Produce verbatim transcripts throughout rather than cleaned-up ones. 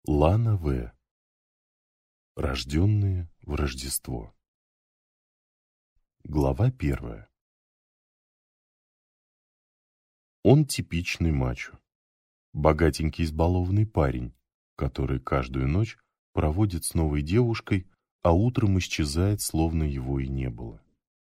Лана В. Рожденные в Рождество. Глава первая. Он типичный мачо. Богатенький избалованный парень, который каждую ночь проводит с новой девушкой, а утром исчезает, словно его и не было.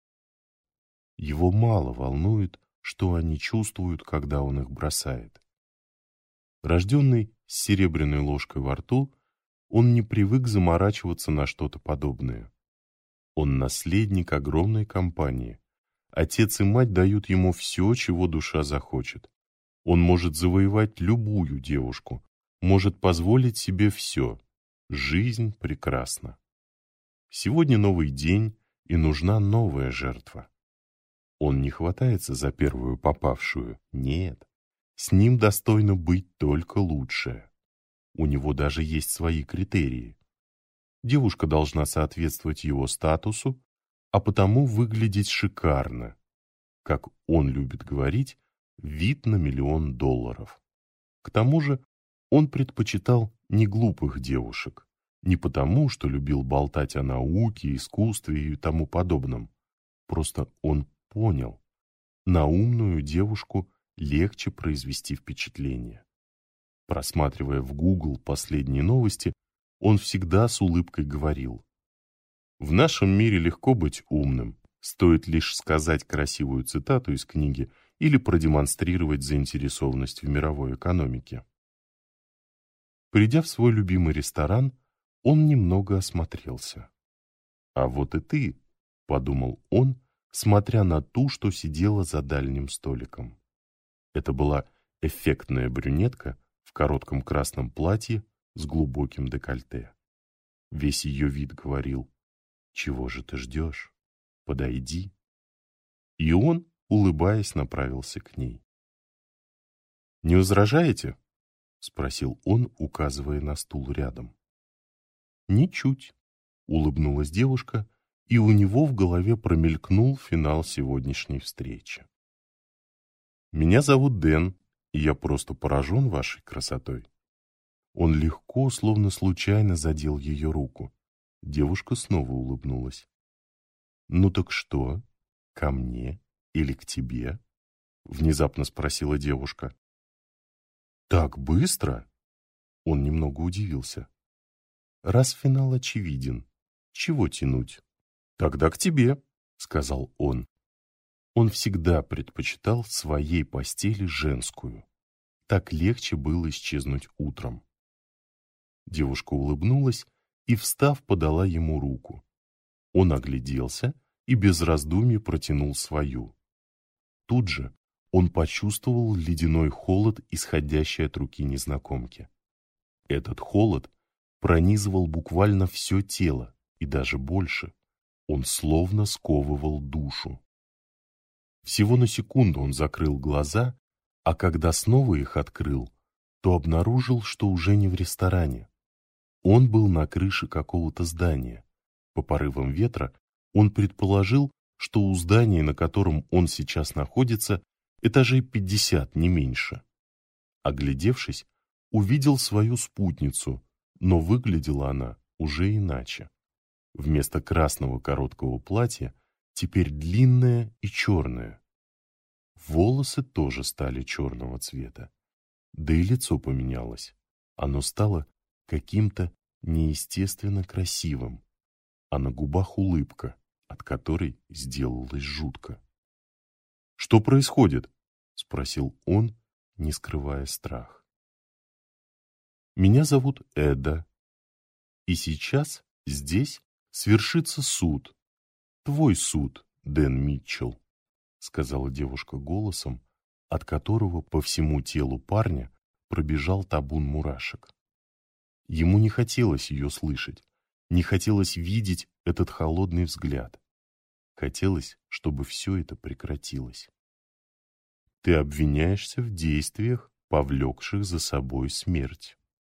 Его мало волнует, что они чувствуют, когда он их бросает. Рожденный с серебряной ложкой во рту, он не привык заморачиваться на что-то подобное. Он наследник огромной компании. Отец и мать дают ему все, чего душа захочет. Он может завоевать любую девушку, может позволить себе все. Жизнь прекрасна. Сегодня новый день, и нужна новая жертва. Он не хватается за первую попавшую, нет. С ним достойно быть только лучшее. У него даже есть свои критерии. Девушка должна соответствовать его статусу, а потому выглядеть шикарно. Как он любит говорить, вид на миллион долларов. К тому же он предпочитал не глупых девушек. Не потому, что любил болтать о науке, искусстве и тому подобном. Просто он понял, на умную девушку легче произвести впечатление. Просматривая в Google последние новости, он всегда с улыбкой говорил: «В нашем мире легко быть умным, стоит лишь сказать красивую цитату из книги или продемонстрировать заинтересованность в мировой экономике». Придя в свой любимый ресторан, он немного осмотрелся. «А вот и ты», — подумал он, смотря на ту, что сидела за дальним столиком. Это была эффектная брюнетка в коротком красном платье с глубоким декольте. Весь ее вид говорил: «Чего же ты ждешь? Подойди». И он, улыбаясь, направился к ней. «Не возражаете?» — спросил он, указывая на стул рядом. «Ничуть», — улыбнулась девушка, и у него в голове промелькнул финал сегодняшней встречи. «Меня зовут Дэн, и я просто поражен вашей красотой». Он легко, словно случайно задел ее руку. Девушка снова улыбнулась. «Ну так что, ко мне или к тебе?» — внезапно спросила девушка. «Так быстро?» Он немного удивился. «Раз финал очевиден, чего тянуть?» «Тогда к тебе», — сказал он. Он всегда предпочитал в своей постели женскую. Так легче было исчезнуть утром. Девушка улыбнулась и, встав, подала ему руку. Он огляделся и без раздумий протянул свою. Тут же он почувствовал ледяной холод, исходящий от руки незнакомки. Этот холод пронизывал буквально все тело, и даже больше. Он словно сковывал душу. Всего на секунду он закрыл глаза, а когда снова их открыл, то обнаружил, что уже не в ресторане. Он был на крыше какого-то здания. По порывам ветра он предположил, что у здания, на котором он сейчас находится, этажей пятьдесят, не меньше. Оглядевшись, увидел свою спутницу, но выглядела она уже иначе. Вместо красного короткого платья теперь длинное и черное. Волосы тоже стали черного цвета. Да и лицо поменялось. Оно стало каким-то неестественно красивым, а на губах улыбка, от которой сделалось жутко. «Что происходит?» — спросил он, не скрывая страх. «Меня зовут Эда, и сейчас здесь свершится суд. Твой суд, Дэн Митчелл», — сказала девушка голосом, от которого по всему телу парня пробежал табун мурашек. Ему не хотелось ее слышать, не хотелось видеть этот холодный взгляд. Хотелось, чтобы все это прекратилось. «Ты обвиняешься в действиях, повлекших за собой смерть».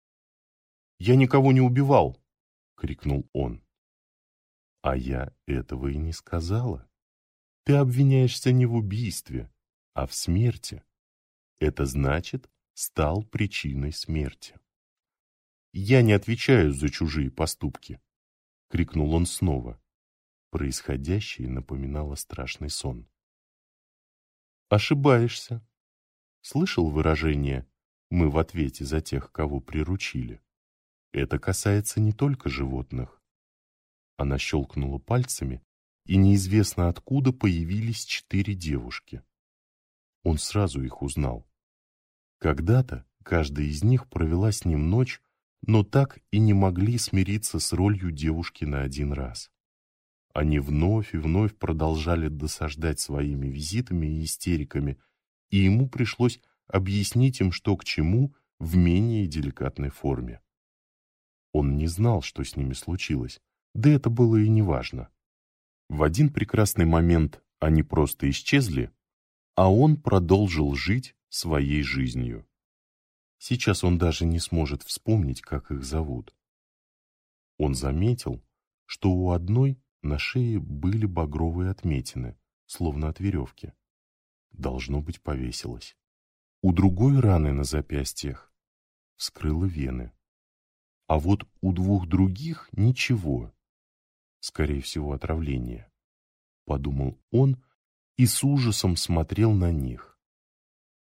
«Я никого не убивал!» — крикнул он. «А я этого и не сказала. Ты обвиняешься не в убийстве, а в смерти. Это значит, стал причиной смерти. Я не отвечаю за чужие поступки!» — крикнул он снова. Происходящее напоминало страшный сон. «Ошибаешься. Слышал выражение «мы в ответе за тех, кого приручили»? Это касается не только животных». Она щелкнула пальцами, и неизвестно откуда появились четыре девушки. Он сразу их узнал. Когда-то каждая из них провела с ним ночь, но так и не могли смириться с ролью девушки на один раз. Они вновь и вновь продолжали досаждать своими визитами и истериками, и ему пришлось объяснить им, что к чему, в менее деликатной форме. Он не знал, что с ними случилось, да это было и неважно. В один прекрасный момент они просто исчезли, а он продолжил жить своей жизнью. Сейчас он даже не сможет вспомнить, как их зовут. Он заметил, что у одной на шее были багровые отметины, словно от веревки. Должно быть, повесилась. У другой раны на запястьях вскрыла вены. А вот у двух других ничего. Скорее всего, отравление. Подумал он и с ужасом смотрел на них.